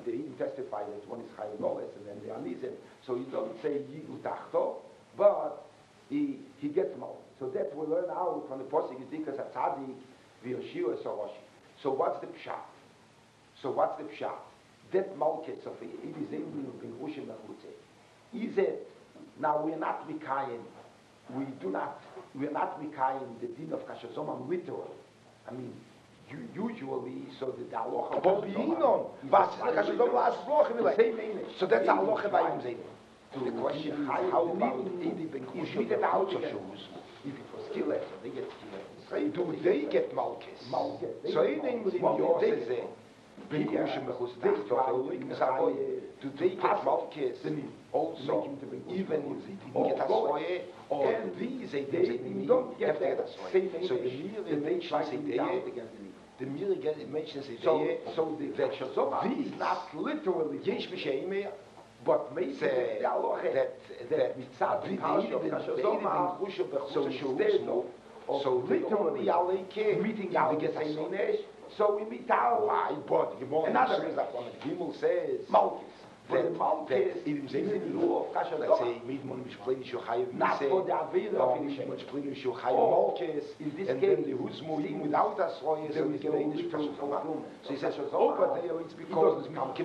they even testify that one is Chayav Goles and then they are Nizim. So he doesn't say Yigu Tachto, but he gets Malchus. So that we learn out from the Posik is Dikas Atzadik v'Yoshua Soroshi. So what's the Pshat? That Malchus of it is able to be Rushim Bechutze. Is it, now we're not Mikayim, we're not Mikayim the din of Kashazomam literally. I mean, usually, so the Aloha... So that's Aloha by him. The question is, how about Edi Ben Kushim get out of shoes? If it was Killer, so they get Killer. Do they get Malchus? So anything in yours is there. Ben Kushim Bechus do they get Malchus also, even if they didn't get Asroye, or these they don't get Asroye. So the Mir mentions the Mir mentions so the Shazoma is not literally Yesh B'Sheimeh, but maybe that Mitzad so literally meeting out the Seinesh. So we meet out. Why? But another is that when the Gimel says Malchus. But the Malchus is in the law of Kasha. Let's say Midmon Mishpleni Shochayev. Not for the Aveda of Midmon Mishpleni Shochayev Malchus. In this case, the Huzmo even without us, so he says So he says, oh, but it's because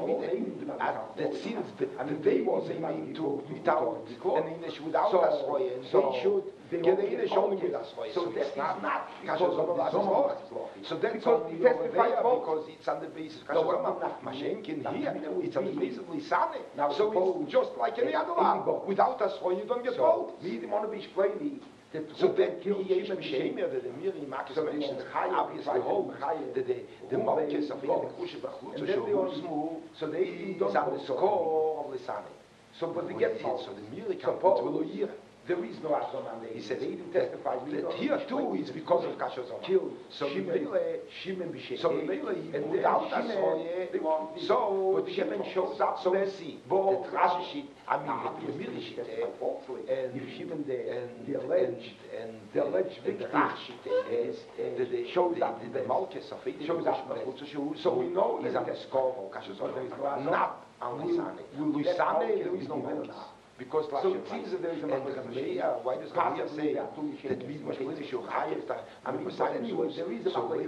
that since the day was aiming to without an English without us, so they should get the English only with us. So that is not Kasha Zomah. So that's only because it's on the basis of Kasha Zomah. Mashenkin here, it's on the basis of Lisane. So it's just like any other law. Without us, you don't get both. We didn't want to be explaining. So that the Miri Marcus mentions obviously holds that the Malchus of the Kusha Bachut, so they is on the score of Lisane. So but they get so the Miri comes there is no Ashton on there. He says, they didn't testify. That here too is because of Kashazon. So Shimon B'Shekeh. So and without Ashton, so but Shimon shows up. So we see that Rashi, I mean the Mirishit, and Shimon the alleged victim is that shows up the Malchus of it. Shows up. So we know he's on the score of Kashazon. Not on Lisane. Lisane, there is no Malchus. Because so it seems that there is a why does Pasha say that we must finish your highest? I mean, anyway, there is a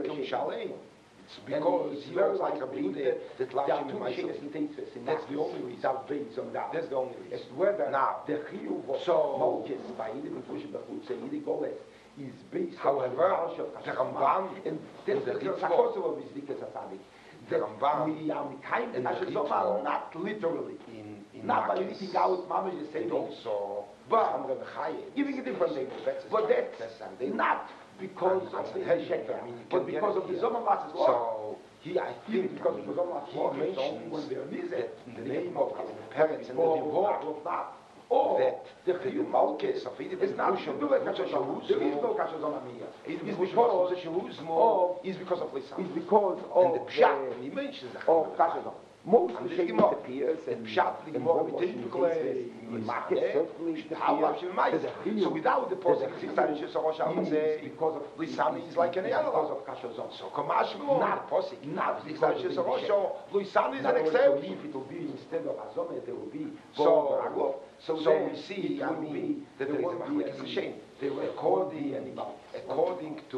it's because he looks like a bleeder that Lashim and myself. That's the only reason. That's the only reason. Whether now the Chiyuv of Malchus by Yidin Fushim Bechutz and Yidin Goles is based. However, the Ramban and that's the Chakosov of his Dikas Asadik. The Ramban we are kind and not literally not by leaving out Mamash the same also, but giving a different name. But that's not because of the Sheker, but because of the Zomamas law. So he, I think, because of the Zomamas law, mentions that in the name of his parents and the divorce, that the Malchus of it is not to do like Kashazon. There is no Kashazon here. It's because of Shehuzmo. Is because of Lisan. It's because of the Pshat. He mentions that. Of Kashazon. Most of the Shemot appears and Pshat, the Gemara, in Marcus certainly appears. So without the Posek, because of Lisan is like any other because of Kashazon. So Kamashmo, not Posek, not Lisan Lisan is an exception. If it will be instead of Azome, there will be so we see, I mean, that there is a shame. They were according to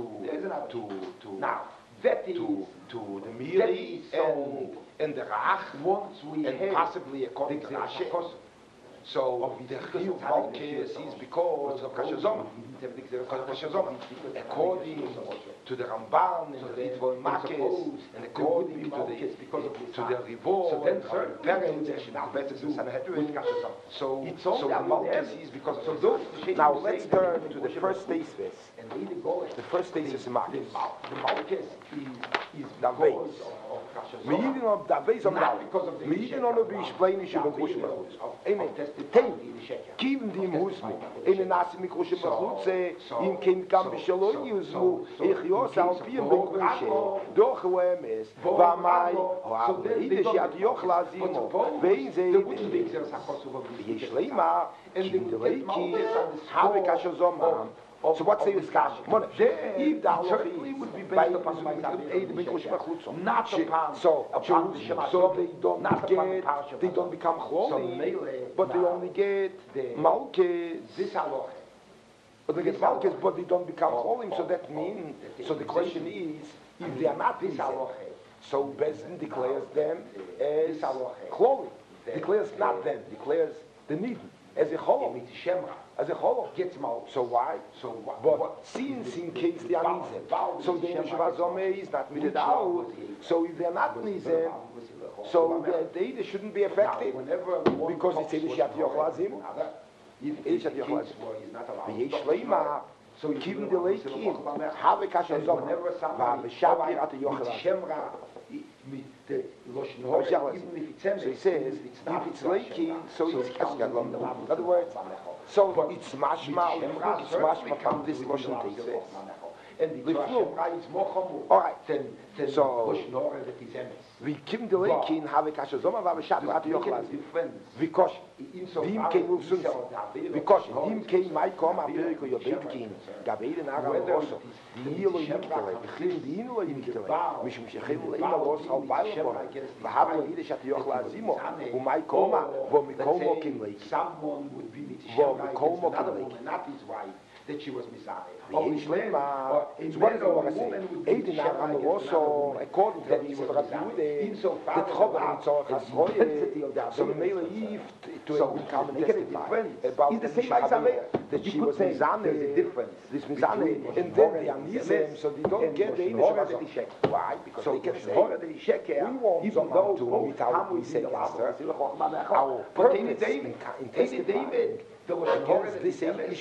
now that is to the Miri and the Rach, and possibly according to Rashi. So the Chiyuv Malchus is because of Kashazoma. According to the Ramban and the Ritva Makis, and according to the Rivor, parents and Sanhedrin. So the Malchus is because of those. Now let's turn to the first thesis. The first thesis is Malchus. The Malchus is the base. Meidin on the base of now. Meidin on the explaining Shimon Kushim. Amen. Kiven dim Husmi. In the Nasi Mikushim Chutze, in Kind Kam Bishalo Yuzmu, Ich Yos al Piem Ben Kushe. Doch Wemes, Vamai, Idish Yad Yochla Zimo, Vein Zeide, Yishlema, and the Leiki, Habe Kashazoma, So what's the discussion? If the certainly would be based upon not upon the Shema, so they don't become cholim, but they only get malkes. This halacha. But they get malkes, but they don't become cholim. So that means. So the question is, if they are not this halacha, so Bezdin declares them as cholim. Declares not them. Declares the nidin as a cholim. As a cholim gets mal. So why? But since in case they are nizem, so the Yeshiva Zomeh is not with out. So if they are not nizem, so they shouldn't be affected because it's Elishat Yochlazim. Elishat Yochlazim. V'yesh leima. So even the leikin have a kasha Zomeh. V'aveshav at the Yochlazim. So he says, if it's leikin, so it's kasgadlom. In other words, so it's mashma from this Lashon Teisves. And the Shemra is more chomu. All right. Then so Lashon Hora that is emes. we kim the leikin have a kasha Zomeh v'aveshav at the Yochlazim. Because dim came will soon. Because dim came my come up here ko yobetkin. Gavede naga rosso. Die Ilo Yiktele. Begin die Ilo Yiktele. Mishum shechim leima los al bailabor. V'havu yide shat Yochlazimo. Umay koma. Wo mikomo kim leikin. Someone would be with Wo Shemra mikomo against another kim woman, not his wife, that she was Mizaneh. V'yesh leima. So what is the one I say? Eidin naga rosso. According to the Yisrael Rabbi Yehuda, the Tchover Yitzor Chasroye. So Mele Yif to come and testify about the same that she was Mizaneh. This Mizaneh, and then they are Nizem, so they don't get the Einish. Why? Because they can say, we want someone to meet out we say against her. Our purpose in testifying against this Einish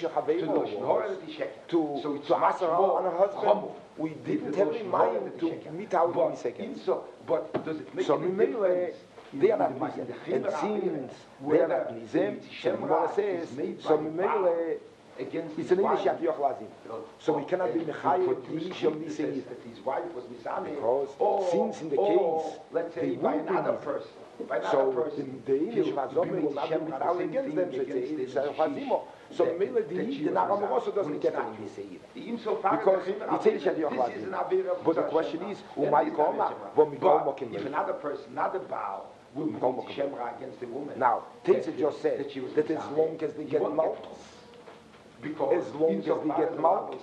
to ask her on her husband, we didn't have in mind to meet out we say against her. But does it make so any difference? They are not Nizem, and since they are not Nizem, Shemra says, so Mimele, it's an Elishat Yochlazim. So we cannot be Mechayet Mishal Misei. Because since in the case, let's say they by would be another Nizem. person, So the Elishat Zomeh will not be without against them, so it's Yochlazimo. So Mele, the Nagamoso doesn't get any Misei. Because it's Elishat Yochlazim. But the question is, Umay Koma, Vomikomo Kim. If another person, not a Baal, will be Shemra against the woman. Now, Tetzah just said that as long as they get malchus, as long as they get malchus,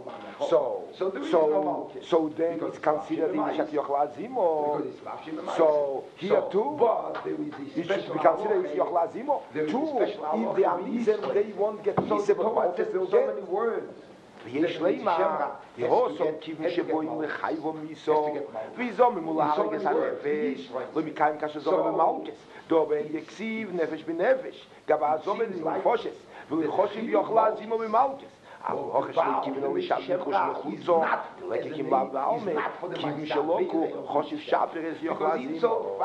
so then it's considered Elishat Yochlazim, or so here too, it should be considered Yochlazim, too. If they are Nizem, they won't get Nizem, but malchus they'll get. ויש לימה, יהוסו כיוון שבואים לחייבו מיסו, ויזום ממולהרגס הנפש, ומקיים כשזום במלכס, דובן יקסיב נפש בנפש, גבה זומן מפושס, ולחושב יוכלזימו במלכס. אבל הוכש לכיוון הלישת מחוש מחוצו, לכיכים לה בעלמה, כיוון שלוקו, חושב שפרס יוכלזימו.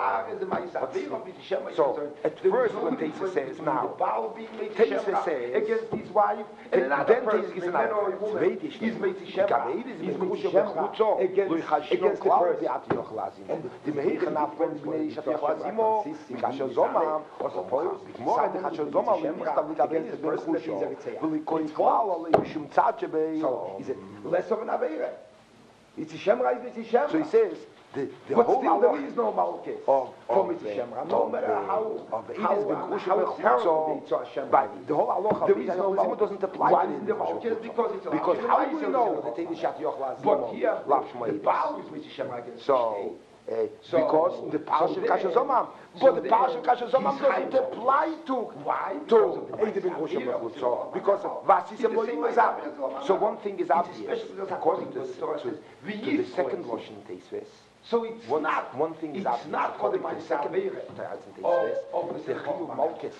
So, at first when Teisha says now, Teisha says, against his wife, and then Teisha gives an answer. He's made Gaved is מחוש מחוצו, לא יחשנו כלל ביאת יוכלזימו. דמהיכן אפקון בני אישת יוכלזימו, כאשר זומם, או suppose, כמו את כאשר זומם, למכתב לגבי את מחושו, ולכוי כלל עלי משום צד שבי, he said, less of an Aveira. It's a Shemra, it's a Shemra. So he says, the whole still there is no Malkes from It's Shemra. No matter how terrible it's a Shemra. The whole halacha there is no Malkes doesn't apply to the Malkes because how do we know that they Shat Yochlas? But here, the Baal is with Shemra against so. Because the Parsha Kasha Zomam, but the Parsha Kasha Zomam doesn't apply to because so one thing is obvious according to the second Lashon Teisves. So it's not one thing is obvious. Not for the second the Chiyuv Malkes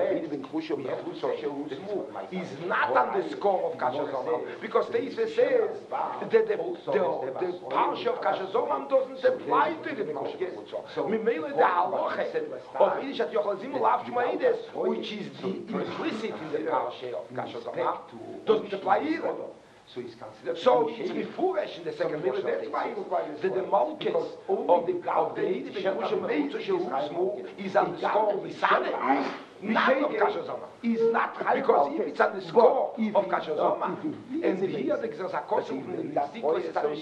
is not on the score of Kasha Zomam because Teisves says that the Parsha of Kasha Zomam doesn't apply to the Malkes. So Mimele the halacha of Elishat Yochlazim Lavshmaides, which is the implicit in the Parsha of Kasha Zomam, doesn't apply either. So it's considered. So it's Mifurash in the second middle. That's why the Malkes of the Eidivin is on the score of Misane. not of Kasher Zoma. Is not Because if it's on the score of Kasher Zoma, and he here the Gzakos of the Zdikos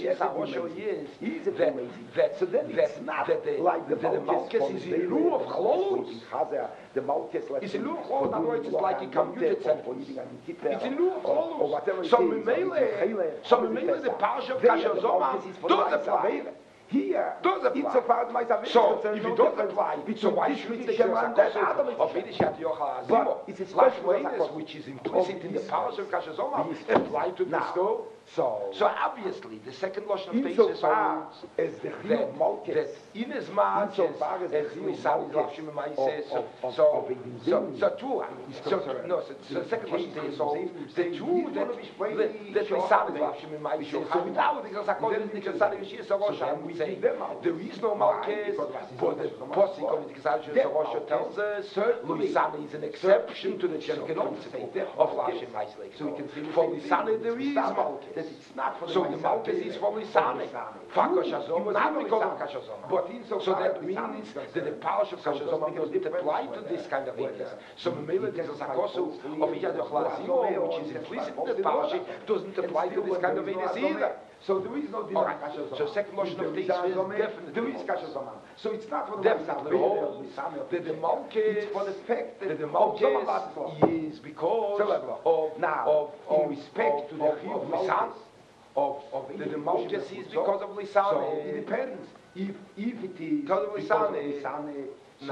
is he's a that so then it's not like the Malchus is in lieu of clothes. The Malchus is in lieu of clothes. In other words, it's like a computer sentence. It's in lieu of clothes. So Memele, the Parsha of Kasher Zoma does apply. Here, does apply. Insofar as my So if it does apply, so why should it take of Yiddishat Yochel Azimo, which is implicit in the Parsha of Kasher Zoma, apply to this too? So obviously, the second Lashon of Tesis holds that in as much as we saw in Rav Shimon says, so true. So the second Lashon of Tesis holds the true that we saw in Rav Shimon says. So without the Gzakos, the Gzakos is a Rosh, and we say there is no Malchus, but the Posik of the Gzakos tells us Lisana is an exception to the general principle of Rav Shimon. So we can say for Lisana there is Malchus. That it's not for the so the Malchus is for Lisane, not because of Kasher Zoma. But so that means that the Parsha of Kasher Zoma doesn't apply to this kind of areas. So Memele the Zakosu of Yiddishat Yochel Azimo, which is implicit in the Parsha, doesn't apply to this kind of areas either. So there is no right. So second Lashon of Tesis is definitely there is Kasher Zoma. So it's not for the definitely holds that the Malchus for the fact that the Malchus is because in respect to the Chiyuv Lisan of the Malchus is because of Lisan. So it depends if it is because of Lisan.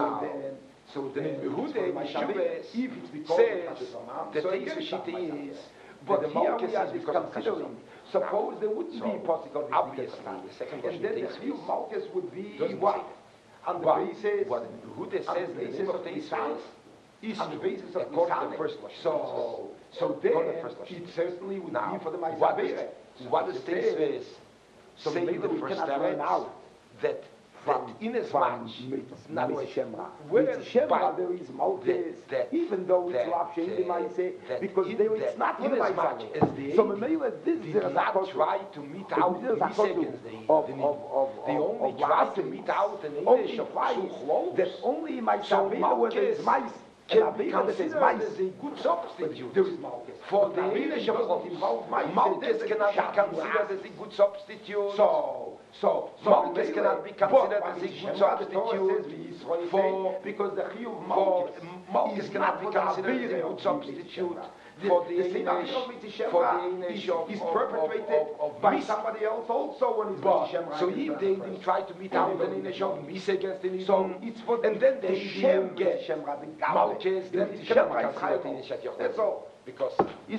So then in Yehuda Mishubes says that the Shita is but the Malchus is because of Kasher. Suppose there wouldn't be possible obviously the second and then the Chiyuv Malchus would be what? On the basis what Yehuda says the name of Tesis is on the basis of according to the first Lashon. So then it certainly would be for the Ma'aseh. What does Tesis say in the first teretz that in as much not Shemra there is Malchus even though it's Rav Shein Ma'aseh because there it's not for the Ma'aseh. So Memele did not try to meet out the seconds they only tried to meet out an English of that only in my Shavina where there is mice can be considered as a good substitute for the English of Malchus cannot be considered as a good substitute. So Malchus cannot be considered as a good substitute for because the Chiyuv Malchus cannot be considered as a good substitute for the English is perpetrated by somebody else also when it's so if they didn't try to meet out an English of Misa against an so it's for and then they didn't get Malchus then it cannot be considered Yiddishat Yochel. That's all. Because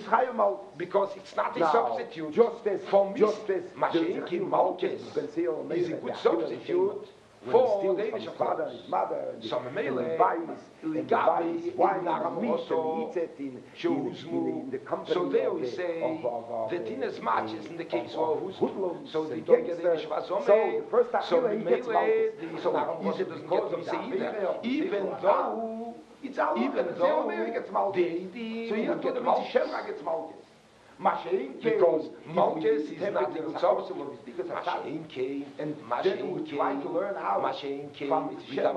it's not a substitute for Mashiach Malchus is a good substitute for the English of father and his mother. So Memele, Ligabi, Naram Rosso, Shuzmu. So there we say that in as much as in the case of Huzmu, so they don't get English of Azome. So Memele, the Naram Rosso doesn't get Misa either, even though it's out. Even though the so you have to get Shemra gets Malchus. Because Malchus is not a good substitute. Mashein came and Mashein trying to learn how from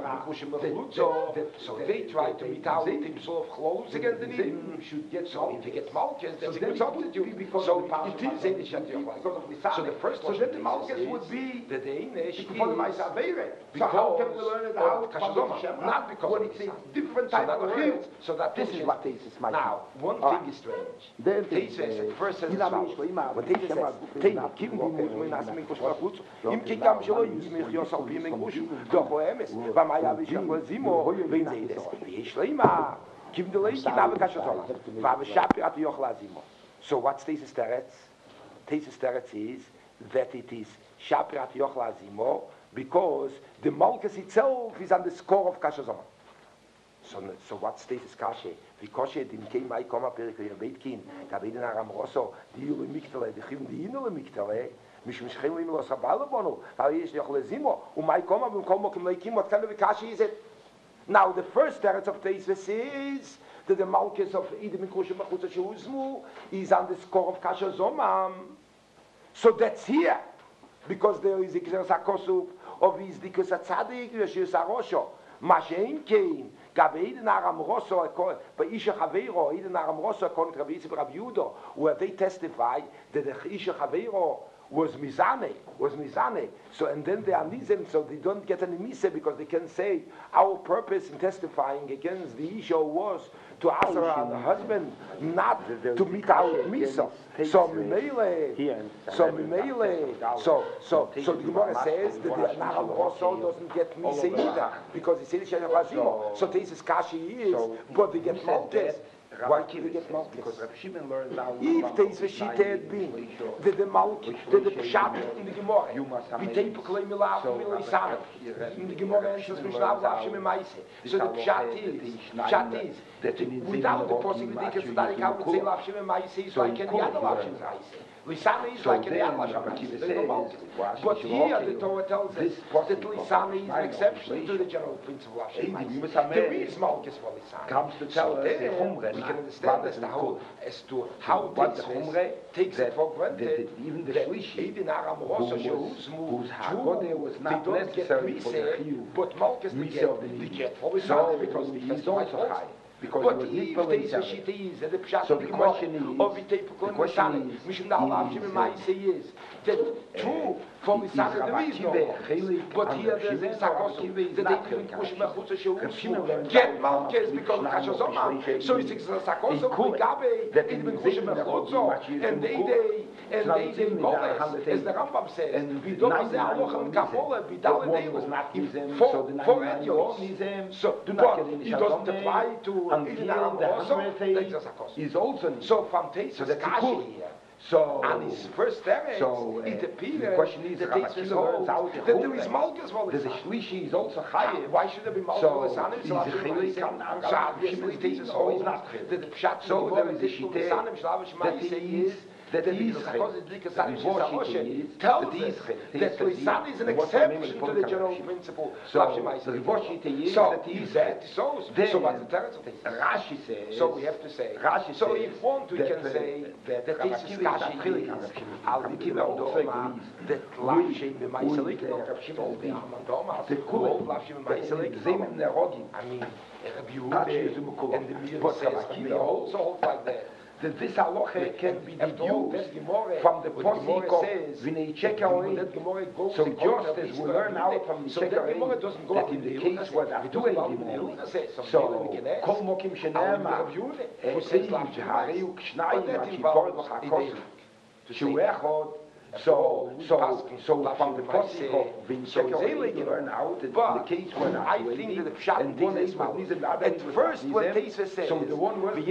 so they try to meet out himself close against the need. So if he gets Malchus, that's a good substitute. So it is Yiddishat Yochel. So the first so then the Malchus would be the Danish for the Ma'aseh. So how can we learn it out from the Shemra? Not because when it's a different type of field. So that this is what Tesis might. Now, one thing is strange. Tesis first says when Tesis says, Teina, Kim Dimut, Minas Minkush Prakutsu, Im Kikam Shelo, Yizmich Yosal Bimenkush, Doch Oemes, Vamaya Vishak Zimo, Vinzeides, Vishleima, Kim Delay, Kinave Kashatona, Vavishapi at Yochel Azimo. So what's Tesis Teretz? Tesis Teretz is that it is Shaprat Yochel Azimo because the Malchus itself is on the score of Kasher Zoma. So what states is Kashe? Because dem came I come up Perik Beitkin, Kabedin Aram Rosso, die Yule Miktale, die Chim die Inule Miktale, Mish Mishchim Lim Los Abalabono, how is Yochel Zimo, my come up and come up like him, what kind of a Kashe is it? Now the first teretz of Tesis is that the Malchus of Idem and Kosher Machutza Shuzmu is on the score of Kasher Zomam. So that's here, because there is a Kseres HaKosup of his Dikus HaTzadik, Yeshus HaRosho. Mashen kein Gabeid Naram Rosso by Isha Chavero, Eden Naram Rosso according to Rabbi Yudo, where they testify that the Isha Chavero was Mizane. So and then they are Nizem, so they don't get any Mise because they can say our purpose in testifying against the Isha was to Asara the husband, not to meet our Misa. So the Gemara says that the Naram Rosso doesn't get Mise either because he says Shayachazimo. So this is Kashi is, but they get Maltes. Why can't they get Malchus? Because Rav Shimon learns out. If this was Shita had been, the Malchus, the Pshat in the Gemara, we take a claim in the Gemara answers Mishnah Rav Shimon Maise. So the Pshat is that without the possibility of that, I would say Rav Shimon Maise is like any other Rav Shimon Maise. Lisani is like any other Rav Shimon Maise. But here the Torah tells us that Lisani is an exception to the general principle of Rav Shimon Maise. There is Malchus for Lisani. Comes to tell us we can understand as to how Humre takes it for granted even the Shlishi, whose Haggadah was not necessary for the Chiyuv, but Malchus they get for Lisani because he is also high. Because but if they say the Pshat so the question is that true for Lisani there is no, but here there's a Sakos that they can push Mechutza get Malchus because Kashazoma. So it's a Sakos of Gabe that in Mechutza Mechutza and they Goles, as the Rambam says, we don't say Alochem Kapola, Bidal was not Nizem, so the Nizem, so do not it doesn't apply to until the 100th is also so from Tesis Kashi here. So on his first teretz, it appears the question is that there is Malchus for the Shlishi is also Chayev. Why should there be Malchus for Lisani? So obviously Tesis holds that the Pshat so there is a Shite that he is that he is tells us that Lisani is an exception to the general principle. So the Rivoshite is that he is so what's the teretz of Tesis? Rashi says. So we have to say. So if want we can say that Tesis Kashi is al Dikidoma that Lavshem b'Maiselik the Kul Lavshem b'Maiselik. I mean, Rabbi Yehuda and the Mir says also hold like that. That this halacha can be deduced from the posik of Vinei Chekarei. So just as we learn out from the Chekarei that in the case where there are two Eidimori, so Kol Mokim Shenema, Eid Harei U'Kshnayim Achitor V'Chakosim, Shu Echod. So from the posik of Vinei Chekarei we learn out that in the case where there are two Eidim, and one is at first when Tesis says so the one was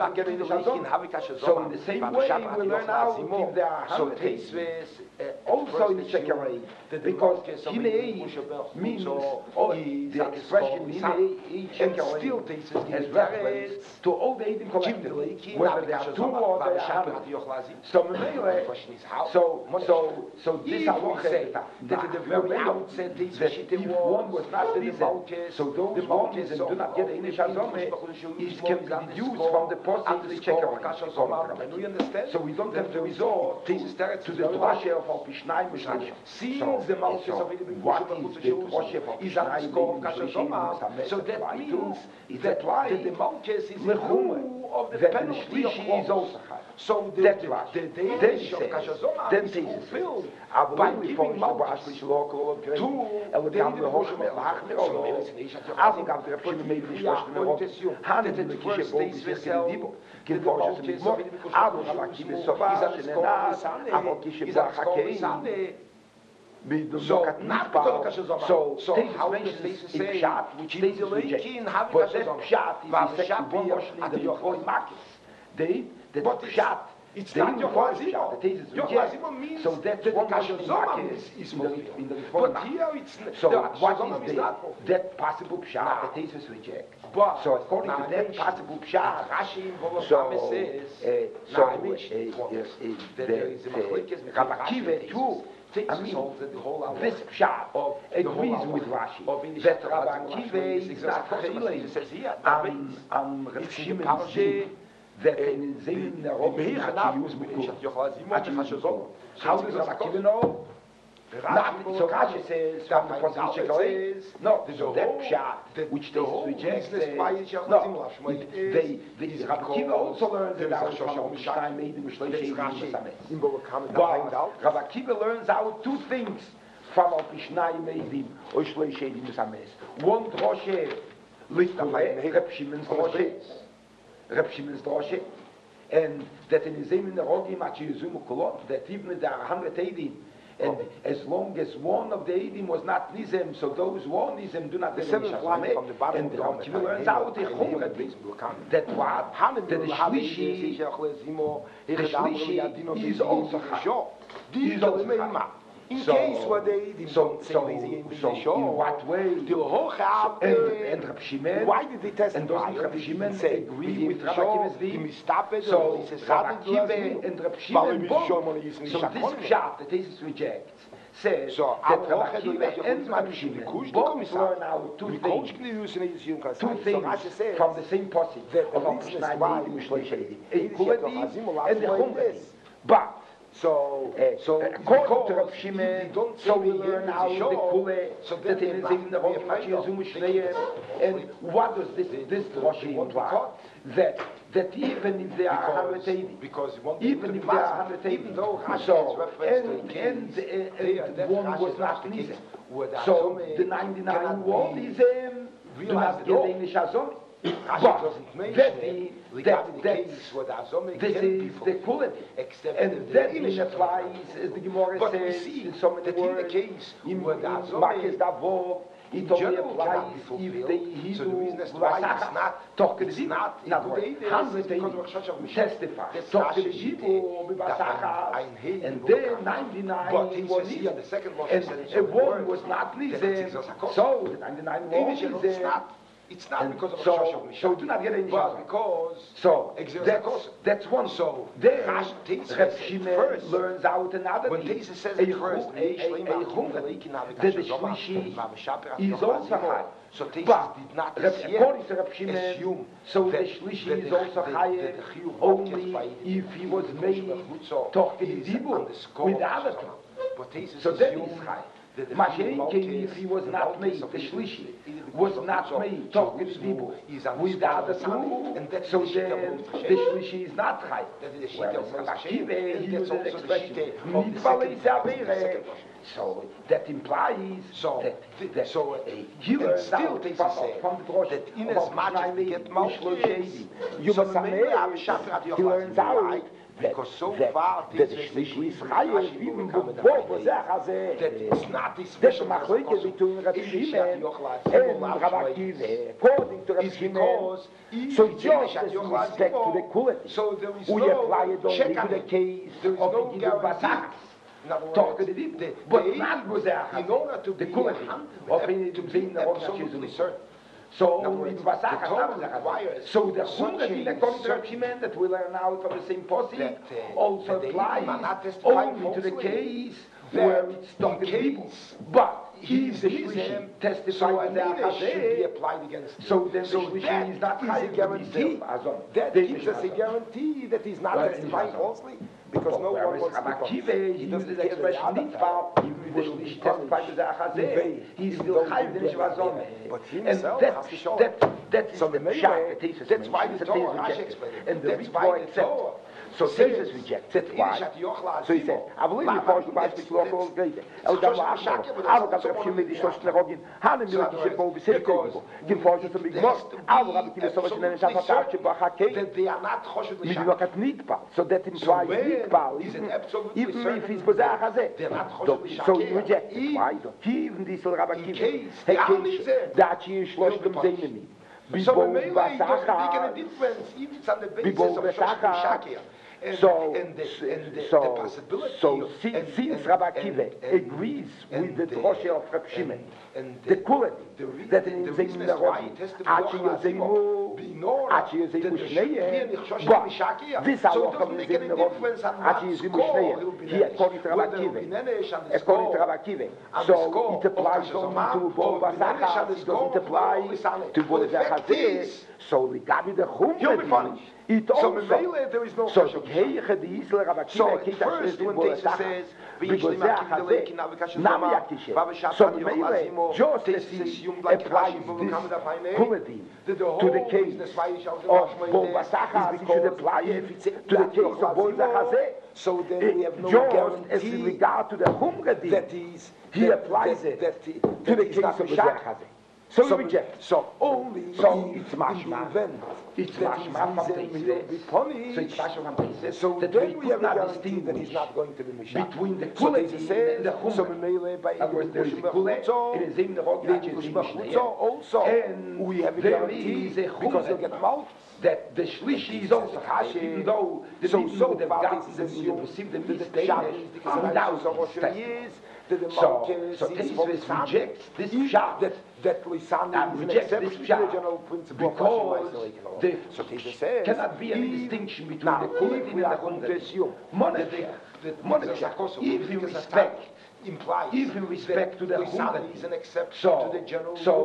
so in the same way we learn out if there are so Tesis also in the Chekarei because Hinei means the expression Hinei Chekarei has reference to all the Eidim collectively, whether there are two or there are 100. So this halacha that at the very outset that if one was not Nizem, so those one Nizem do not get the Inish Hazomeh, is can be deduced from the posik the Chekarei. So we don't have to resort to the drasha of Al Pishnai Mishlish. Since the Malchus of what is the drasha of Al Pishnai Mishlish? So that means that the Malchus is the rule of the penalty of also. So that's right. Then he says, fulfilled by giving Malchus to the So how does this say which is rejected? But that Pshat is said to be the Yochoi Makis. That Pshat, it's not Yochoi Mazimo means so that's one Makis is in the But here it's so what is that possible Pshat that Jesus rejects? So according to that possible Pshat, Rabbi Kiva too. I mean, this Pshat agrees with Rashi that Rabbi Kiva is not chilei on Rav Shimon Zeh that in Zein Robi not use Mekul. How does Rabbi Kiva know? Not, so Rashi says, from the position is, no, so that pshat, which they reject, no, the Rabbi Kiva also learns it out from Mishnah made in Mishnah Shedim. But Rabbi Kiva learns out two things from Mishnah made or Mishnah Shedim Sames. One droshe, Reb Shimon's droshe, and that in the same in the Rogim Achiyuzum Kolot, that even there are 100 Eidim, and as long as one of the Eidim was not Nizem, so those one Nizem do not have any Shazameh, and the Rabbi learns out the Chumrah, that what? That the Shlishi is also Chai. He is also Chai. In case what they so in what way? And Reb Shimon, why did they testify? And doesn't Reb Shimon agree with Rabbi Kiva's view? So Rabbi Kiva and Reb Shimon both. So this pshat that is rejects says that Rabbi Kiva and Reb Shimon both learn out two things from the same posik of Mishnah Shedim, a Kuladi and the Chumradi. But according to Rav Shimon, so we learn how the Kule, that in the Rosh Hashanah, and what does this Roshi imply? That even if there are 180, even if there are 180, so and one was not Nizem, so the 99 was Nizem, do not get English Hazon. But this is the quality, and that applies, as the Gemara says, in so many words, in Makes Davov, it only applies if the Hebrew Vasach, talk to the Hebrew, in other words, 100 testify, talk to the Hebrew Vasach, and then 99 was Nizem, and one was not Nizem, so the 99 was Nizem. It's not because of so do not get any because that's one. So there Reb Shimon learns out another when thing. Tesa says it first, that the Shlishi is also high. So Tesa did not according to Reb Shimon, so the Shlishi is also higher only if he was made talking Dibur with the other two. So that is high. Mashenkin, if he was not made, the Shlishi was not made, talking to people with the other two, so then the Shlishi is not high. Whereas Rav he uses the expression, so that implies that he learns out from the Rosh that in as much as they get Malchus, he learns out because so far that the Shlishi is higher even before that it's not this special machlokes between Reb Shimon and Rabbi Kiva. According to Reb Shimon, so just as in respect to the quality, we apply it only to the case of the Gidul Vasach. Talk to the deep, but not in order to the quality of being absolutely certain. So in Vasach, so the Chumrah according to Reb Shimon that we learn out from the same posik also applies only to the case where it's talking to people. But he's the Shlishi testified that should be applied against him. So then the Shlishi is not a guarantee. That gives us a guarantee that he's not testifying falsely. Because no one wants to he uses the expression Nitva, even if the Shlishi testified to the Achazeh, he's still chayiv the Nishvazon. And that's the pshat, that's why the Torah rejects, and the Ritva accepts. So Tesis rejects. That's why. So he says, I believe you first by speech local great. El Dam Ashar, Avo Gam Reb Shimon di Shosh Nerogin, Hanem Mil Ki Shebo Bisekel. Gim first to big most. Avo Rabbi Kiva so in Shafa Tach Bachake. That they are not choshed We look at Nitpa. So that implies Nitpa. Even if he's Bazar Hazeh. So he rejects. Why? Even this Rabbi Kiva. Hekesh. That she Shlosh Dem Zeynemi. So maybe it doesn't make any difference if it's on the basis of Shosh Shakir. The possibility since Rabbi Kiva agrees with the drosha of Reb Shimon, the quality that in the Rosh, Achi is a Mushneye, but this halacha is in the Rosh. Achi is a Mushneye. He according to Rabbi Akiva. So it applies only to Bo Basachas. It doesn't apply to Bo Zachazeh. So the Gabi the Chum. You'll be punished. It So also. Mele, there is no So kasha. the Heiche the Yisrael Rabbi So Akiva. first when Teisa says, Because so Mele, just as he applies this Kuladin to the case of Bo Basachas, he should apply it to the case of Bo Zachazeh. So then we have no just guarantee as in regard to the Humradin, that he applies it to the case of Zachazeh. So we reject. So only it's in mashma. the event It's that mashma from he will be Teiseh. punished. So it's mashma from Teiseh. So that then we we have a could not guarantee that he's not going to be Mishak. between the So Kuladin Teiseh says, and the so Humradin. Mele by Otherwise, there is a Kulet, it is in the Rosh also, and we have a there guarantee is a because he'll Chumrad. get mouth. That the Shlishi is also Hashem, even though the so people would have far gotten this is assumed received the that the mistake without years that the So Malkes Teisves rejects this pshat. that Lisan is an Rejects this exception to the pshat general principle because of the so Teisves says cannot be any distinction between now the Kuladin and the Humradin. Monarch, if you respect to the Humradin, is an exception so to the general so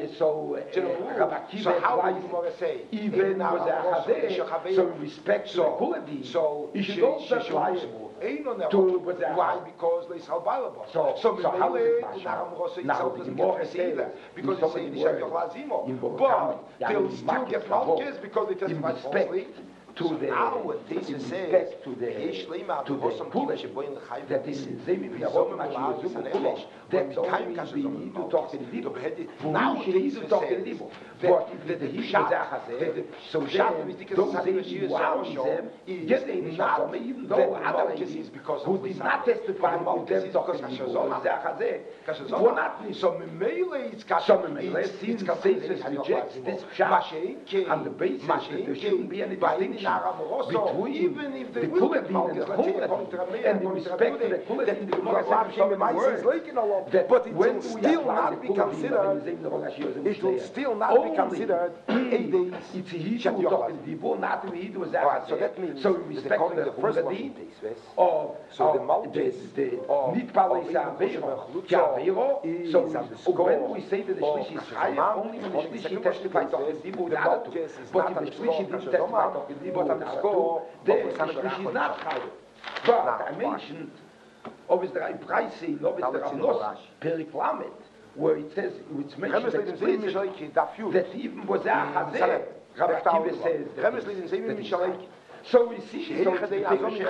Rabbi so Akiva how applies would Gemara say even was a Chazeh, so in respect to the Kuladin, so you should also apply it to was a why? Because they sell Bible. So how is it mashma? Now the Gemara says because so they say many they words but they'll still get malchus because they in testify falsely. to the Now what this in says respect to the Kuladin, that is Zemi V'Yarot Machi Yezumu Kulosh, that only we need to talk in the Libo. Now we need to talk in the Libo. But if the Hebrew Zachazeh, so then those Zemi Wow them, get in Nashama, even though other Yidis who did not testify about them talking in the Libo, Zachazeh, were not so Memele it's since Teisves rejects this pshat on the basis that there shouldn't be any distinction between even if the they will get Kuladin and the Humradin, and in respect to the Kuladin, the Gemara says so many words that but it when will we still apply not the be Kuladin, considered it will still not be considered it's a Hidu who talks in Dibo, not a Hidu who Alright, so that means so in respect to the Kuladin of the Nitpalei Sa'avero, so when we say that the Shlishi is higher, only when the Shlishi testifies of the Dibo with other two, but if the Shlishi didn't testify of the Dibo with other two, then the Shlishi is not higher. But I mentioned obviously the Preise, obviously the Ramnos, Perik Lamed, where it says, it's mentioned explicitly, that even was a Chazeh, Rabbi Akiva says, so we see, so it's that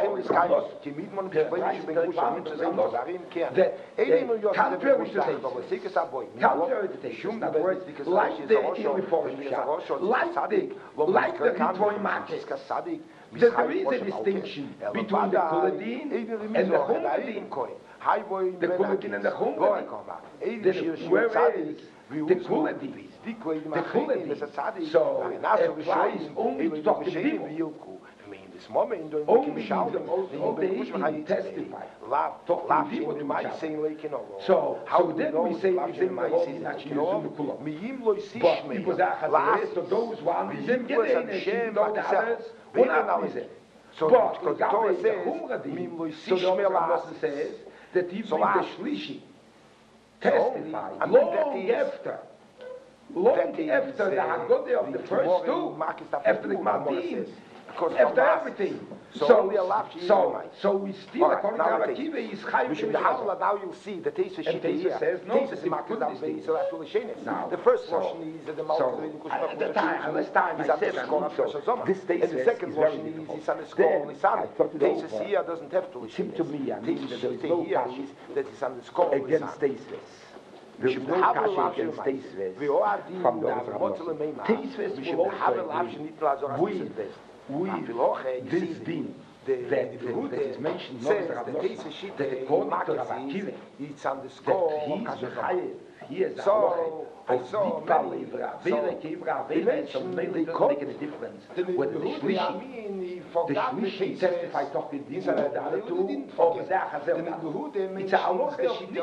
contrary to Teishes, in other words, like the Illiform Pshat, like the Ritvoim Makes, that there is a distinction between the Kuladin and the Humradin. The Kuladin and the Humradin. Whereas the Kuladin, so applies only to talk to people. Only the testify. Talk to people to each other. So then we say but it was a Chazeh, so those ones didn't get in, even though the others were not Mizeh. But the Torah says, so the Omer says that even the Shlishi testified long after the Haggadah of the first two, after the Gmardim, after everything. So we still, according to Rabbi Akiva, is Chayv Shemishah. Now you'll see the Teisves says no, the first Lashon is the Malchus. The time I said this Teisves and the second Lashon is on the skull. Teisves here doesn't have to. It seemed to me, I mean, that there is no kasha that is on the skull against Teisves. There is no kasha against Teisves from the Teisves will also agree. This din that is mentioned says that according to Rav Akiva, he is so I saw many so they doesn't make a difference whether the Shlishi testified talking this or the other two or the Zachazel. It's a halach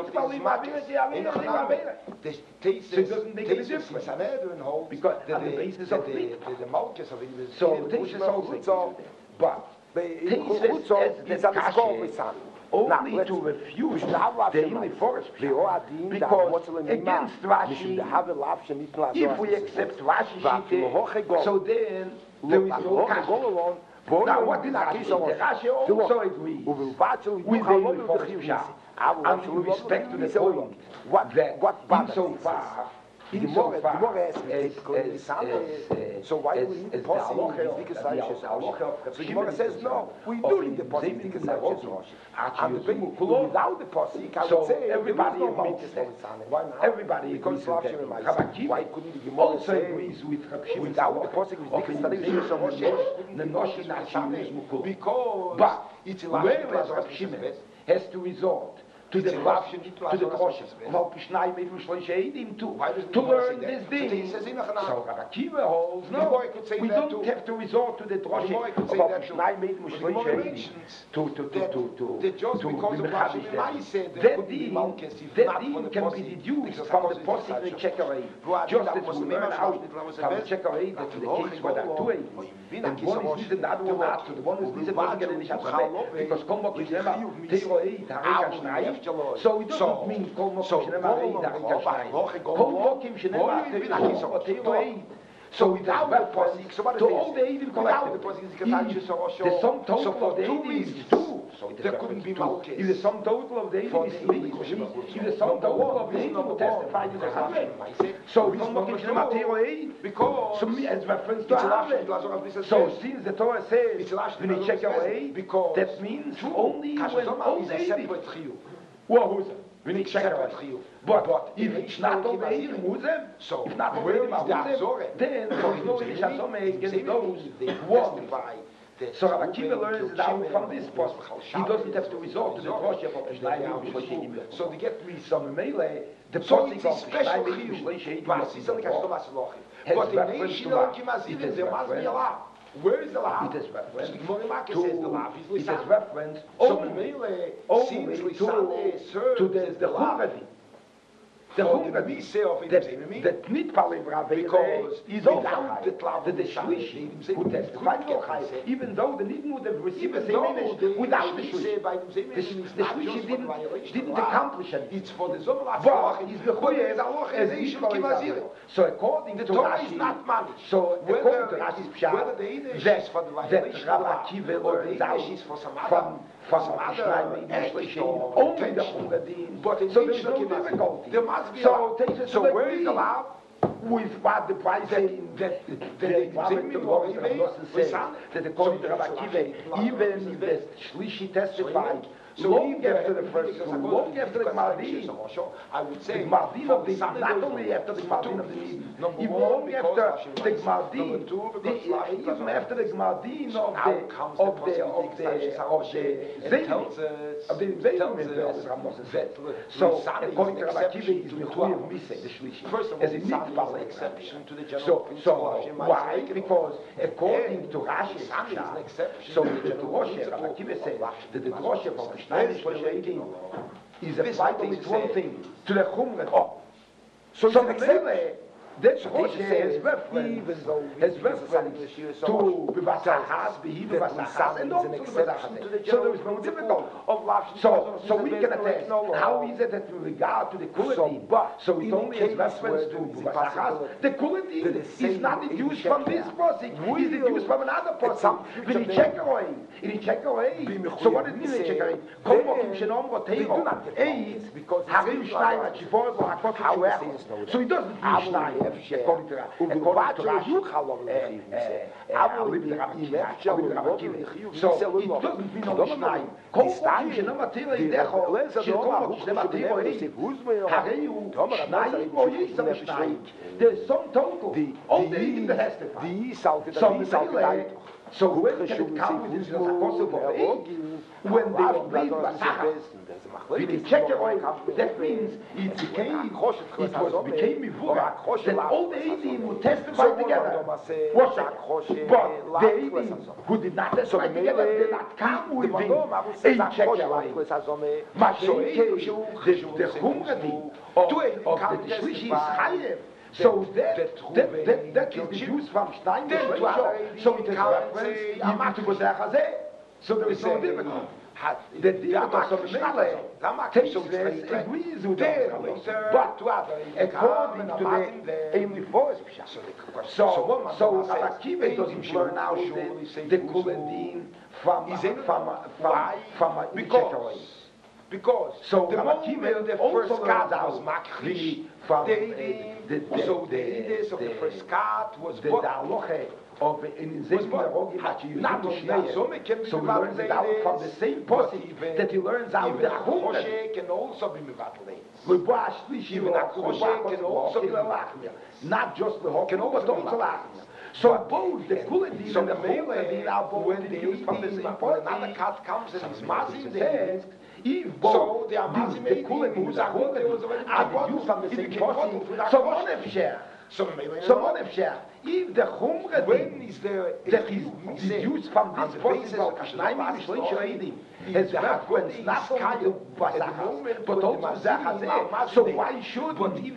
so it doesn't make a difference because on the basis of it. So this is also but it's a only to refuse the only forest because against Rashi, if we accept Rashi, so then there is no kasha. Now what is Rashi? Rashi also agrees with the only forest and in respect to the point that insofar so why do we need the posse? So Gemara says no, we do need the posse because and without the posse, I would say everybody admits that. Everybody agrees with that. Why couldn't the Gemara also agrees with without the posse because it's where Rav Shimon has to resort to the Droshes, to learn this thing. So Rav Akiva holds, no, we don't have to resort to the Droshes that deed can be deduced from the posting in the Chekarei. Just as we learn out from the Chekarei that in the case where there are two Eidim, and one is this and the other one not, so the one is this and doesn't get any because Kolmok is never Teiro Eid, Hareka Shnayim. So it doesn't mean Kol Mokim Shenema Eid Harika Shnayim. Kol Mokim Shenema Teiro Eid. So without the posik, to all the Eidim collected, the sum total of the Eidim is 2. So there couldn't be Malkes. If the sum total of the Eidim is 3, if the sum total of the Eidim would testify to the Chavein. So Kol Mokim Shenema Teiro Eid, because as reference to Chavein. So since the Torah says, when you check your Eid, that means only when all the Eidim. Who's it? When you check our but if it's not obeying Muslim, so if not obeying Muslim, then there is no Rishasome against those one. So Rav Akiva learns it out from this post. He doesn't have to resort to the Drosha for Peshnayim. So to get me some melee, the posting of Peshnayim has reference to what? It is reference. Where is the law? It is reference to it is reference only to the Churadi. The Churadi that mitpalim because is without the Shlishi who testified for Chai, even though the Nidin would have received the same image without the Shlishi. The Shlishi didn't accomplish it. It's for the Zomer. But he's the Choyer as Ishmael. So according to Rashi, so according to Rashi's Pshat, that Rav Akiva learns out from only the Churadi. So there's no difficulty. So where is the law? With what the price saying that the according to Rav Akiva, even if the Shlishi testified long after the first two, long after the Gmardin, I would say the Gmardin of the not only after the Gmardin of the Eden, even long after the Gmardin, even after the Gmardin of the So according to Rav Akiva, is Mechuyev Miseh, the Shlishi, as a mitfal exception to the general. So why? Because according to Rashi, so the Drosha, Rav Akiva says that the Drosha from is applied only to one thing, to the Chumrah. So the that Drosha has reference to B'vasachas, B'hivasachas, and also to B'vasachas. So there is no difficulty. So we can attest how is it that with regard to the Kuladin, so it only has reference to B'vasachas. The Kuladin is not deduced from this posik, it's deduced from another posik. When you check away, so what does it mean in check away? Kol Mokim Shenom Roteiro, Eid, Harim Shnayim, Chifor, Hakot, so it doesn't mean Shnayim. According to Rashi, so it doesn't mean only Shnayim. Kol Mokim Shenom Roteiro, There's some total. All the Eidim that testify. Some So when can it come with this apostle of when they obeyed Basachas, when they checked away, that means it became Mivura, that all the Eidim would testify together. What's that? But the Eidim who did not testify together did not come with the check away. The Humradi of the Shlishi is Chayev. So that is the Jews from Stein, so it is reference even to B'zeh. So there is no difficulty. The difficulty of Mele takes place agrees with them, but according to the Eimli Forest Pshat. So Rabbi Akiva doesn't learn out the Kuladin from because so the moment the first cat was makrish, the idea of the first cat was the daloche of in not so he learns it out from the same posse that he learns out the Choshe can also be mevatlei. Even a Choshe can also be lachmir, not just the Choshe can also be lachmir. So both the Kuladin and the Mele are both used from the same posse. Another cat comes and is mazim there. So they are the Kuladin who's a Kuladin are used from the same posse. So one of share. So one of share. If the Chumra when is there that is deduced from this possible Kashnayim Mishlein has reference not kind of Basachas, but also Zachazeh. So why shouldn't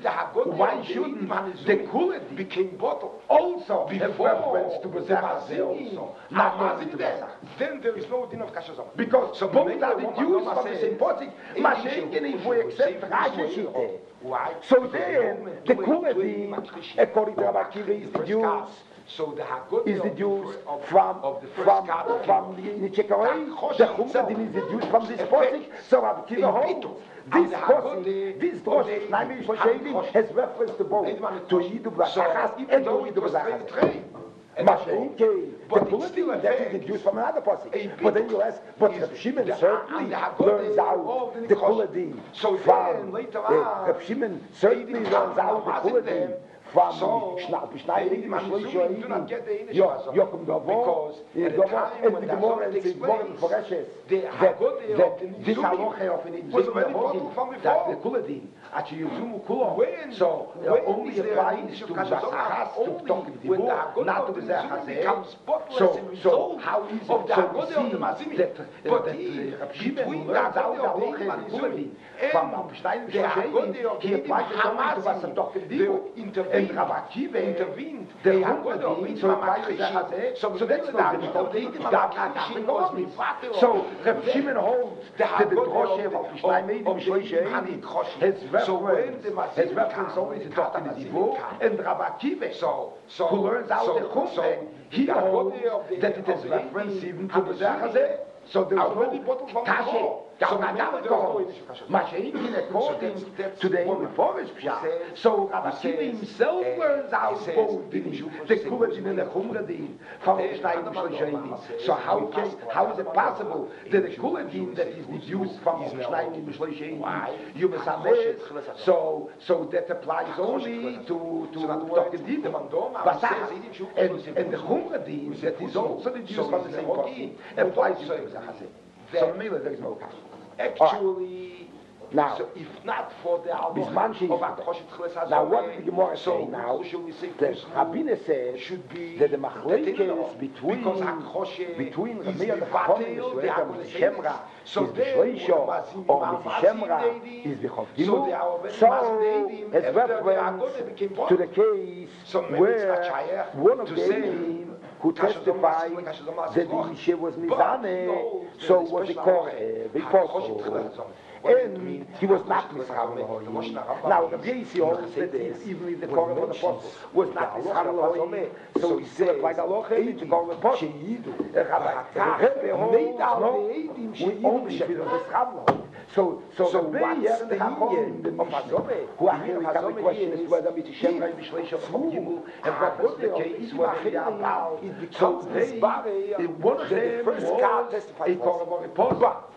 the Kuladin became bottle also have reference to Zachazeh also, not only to Basachas? Then there is no din of Kashazam. Because both are deduced from the same posse. Mashenkin if we accept Rashi. Why? So then the Kuladin, according to Rabbi Akiva, is deduced. So the Haggadah is deduced from the Chekaway. The Chumradin is deduced from this posse. So Rabbi Akiva holds this posse, this Drosh, Naimi Shoshedim, has reference to both, to Yidu B'Zachas and to Yidu B'Zachas. But the Kuladin that is deduced from another posse. But then you ask, but Reb Shimon certainly learns out the Kuladin from Reb Shimon certainly learns out the Kuladin from Schneider, Yochum Dovo, and the Gemara and the Gemara Foreshes that this halacha of an Indian that the Kuladin actually Yuzumu Kulon, so only applies to Basachas, to Tokim Dibu, not to Zechazeh. So how is it so we see that Reb Shimon learns out the halacha of the Kuladin from Schneider, he applies it only to Basachas Dibu. And Rabbi Akiva intervened. The Humradin, so that's not difficult. So Reb Shimon holds that the Droshe of Mishnayim has reference only to Tokim Dibu, and Rabbi Akiva, who learns out the Chumre, he holds that it has reference even to the Zechazeh. So there was no Kashe. Mashenkin according to the Forest Pshat. So Rabbi Akiva himself learns out both the Kuladin and the Chumradin from the Schneider Mishlein. So how is it possible that the Kuladin that is deduced from the Schneider Mishlein, you must have it? So that applies only to Tokedim, Basach, and the Chumradin that is also deduced from the same posse applies to Zachazeh. So there is no question. Actually, now, so if not for the halacha of Akhoshet Chles, now what did the Gemara say now? The Rabbiner says should be that the machlekes between Rameh the Chachamim and Shemra is B'Shleisha or Shemra is B'Chavdimu. So as reference to the case where one of the Eidim who testified that the Ishe was Mizaneh, so was the Koreh, and he was not Mizchar L'Hoyim. Now, Rabbi Yossi holds that even if the Koreh of the Apostle was not Mizchar L'Hoyim, so he said, like Allah, to go with Apostle. Rabbi holds only for Mizchar L'Hoyim. So what's the Indian of Azome? Who the question is whether Mitzvah and B'Shleisha from Gimel have referenced the case whether they are bound. So one of them first God testified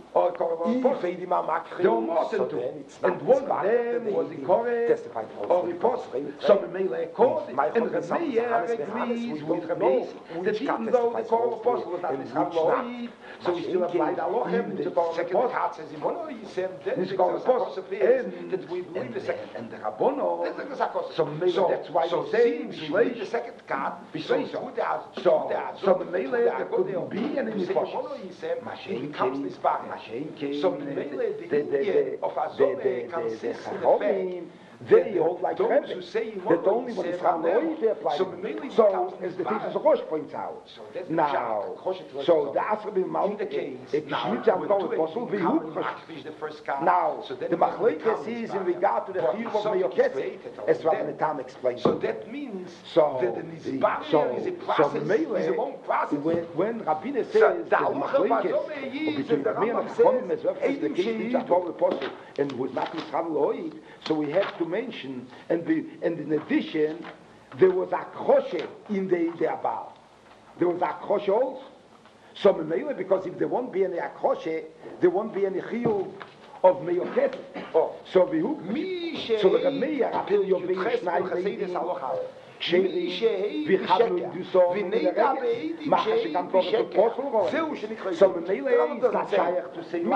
or Korban Apostle. If Eidim are Makri, There were more than so two. then it's not And one of Mizbach, them was the Eidim Koreh testified or falsely. the Apostle. So Mele accorded, My and Chol Yisrael Remeir Hannes Ben agrees Hannes, with we don't know Rabbi, which that cat even though the testifies Korban falsely Apostle was not and Mishal which not. Lo'id, so he still applied Alochem to Korban Second Apostle. cat says in Mono Yisem, then This it's Korban a Apostle. that we believe the second. And the Rabbono, So maybe that's why so they say seems like the second card. So Mele there couldn't be any Nefashos. becomes this barrier. So Mele the Indian of Azome consists in the fact they hold like those Rebbe, who say that only when it's Hanoï they apply. So Mele So, becomes as the this Titus barrier. Rosh points out, So that's now, the so the Asra bin Mal, in the case, it now, Schmitz am when Kol two Apostle, become Vihut Rosh. Makfish the first card, Now, so then the it Machlekes becomes is in barrier. regard to the But Chiyuv if of something is Meyoketze, created as over Rabbi there, Natan explained. So that means So, that this the- barrier so- is a so process, Mele, is a long process. when Rabbiner says So that the the Halacha Machlekes, Bazome is between that the Rabbi and Rambam Chachamim as says, well as the Eidim case which Sheidu. are called Apostle, and was not Mishal Lo'id, so we have to mention, and in addition, there was a Choshe in the Abal. There was a Choshe also. So Memele, because if there won't be any Akhoshe, there won't be any Chiyuv of Meyoketze. Oh. So Vihu, so the Meir, Apil Yovei Yudches Shnai B'Chasidus Leidim, Halacha. Ksherim, Vichadlu Yudusov, Macha Shekam Torah to Apostle, so Memele is not shaykh to say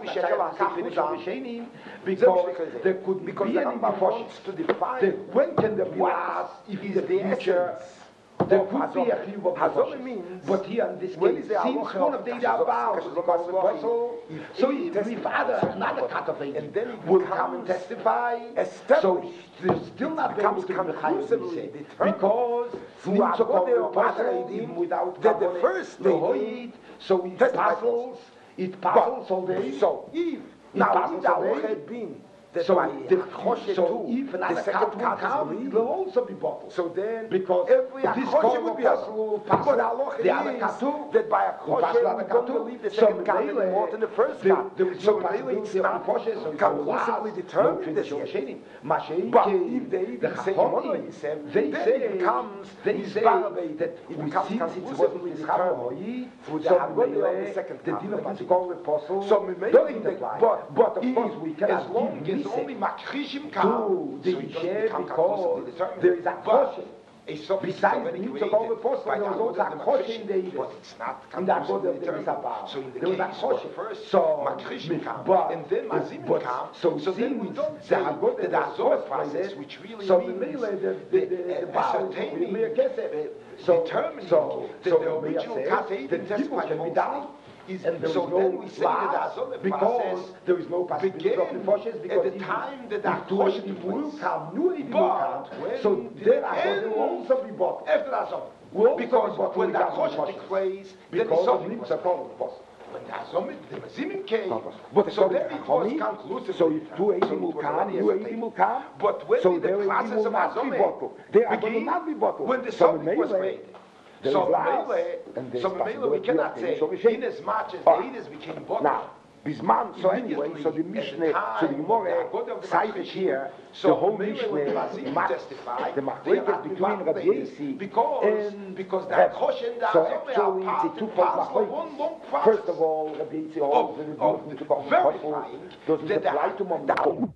because there couldn't be any wants to define when can there be last if is the the future essence. there could be a Chiyuv of Hazome Mefashos. means But here in this when case, is the since halacha one of of the Kashazov, Abal was the Korban Apostle, so if another cut of and then it will becomes come and testify, so established. they're still not able becomes to be conclusively determined because through Nimtzah Avodei Korban or Apostle, Ba'adim, even without that the Kabbalah, first Lohoid, so it testifies puzzles all day. So if passes the away. halacha had been that So by the Choshe so too, if the another second cut will cut is come, it believed. will also be bottled. So then, Because every this Akhoshe Korban would be Apostle allowed. will But pass the halacha the other is cut too. that by Will pass Akhoshe the other we cut don't too. believe the So second cut Mele, more than the first cut. there is So no really it's possibility not of Akhoshe, so it conclusively will determined this last. yet. But But if they even say Chachamim, they they say it becomes they say misbarabe, that it we becomes since it conclusively was determined through the so Haggadah of the second the cut. din of the Korban Apostle So we may doesn't think apply. that, But of course we as cannot long give as Misa only Makrishim come, to the so it doesn't Yishev become because conclusively determined. there is a But Choshe. a suffix is Besides already the Nimtzah created Korban Apostle, by there the was also a Haggadah Choshe Makrishim, in the but it's not in the conclusively Haggadah of the determined. Misabah. So in the There was a case was Choshe. first So Makrishim come, but and then Mazimim but come. so So then we since don't the say Haggadah that the was Haggadah first process, like which really so means the Baal is ascertaining Mir Kesef. determining that the Meir original says Kasedim that people testified can be falsely. done. Is, And there so is then no we say that last the Azole because process there is no possibility began of the Moshes at because the time that the if two Choshe Eidim took will place. come, new Eidim will But come. when So the then Haggadah end will also be bought. After the Azole. Will also Because be bought when the will come Choshe with took Moshes. place, then the Because of Sofim was Nimtzah Korban Apostle. when the Azole, the Mazimim came, But so according then to it was Chachamim, conclusive. so if two Eidim will come, new Eidim will come. But when So the their Eidim process will of not be Azole bottled. Their Haggadah will began, not be bottled. when the So Sofim was Meile, made. there So is last, Mele, and there's so Mele, we possibility cannot of say, things of a shame. in as much as Ah. the Eides became bottled. Now, Bisman, so anyway, so the Mishnah, so the Gemara cited here, the whole Mishnah, the Machlekes between Rabbi Yossi because and Rebbe. So actually, it's a two-part Machlekes. First of all, Rabbi Yossi holds that the Nimtzah Korban Apostle doesn't apply to Mom.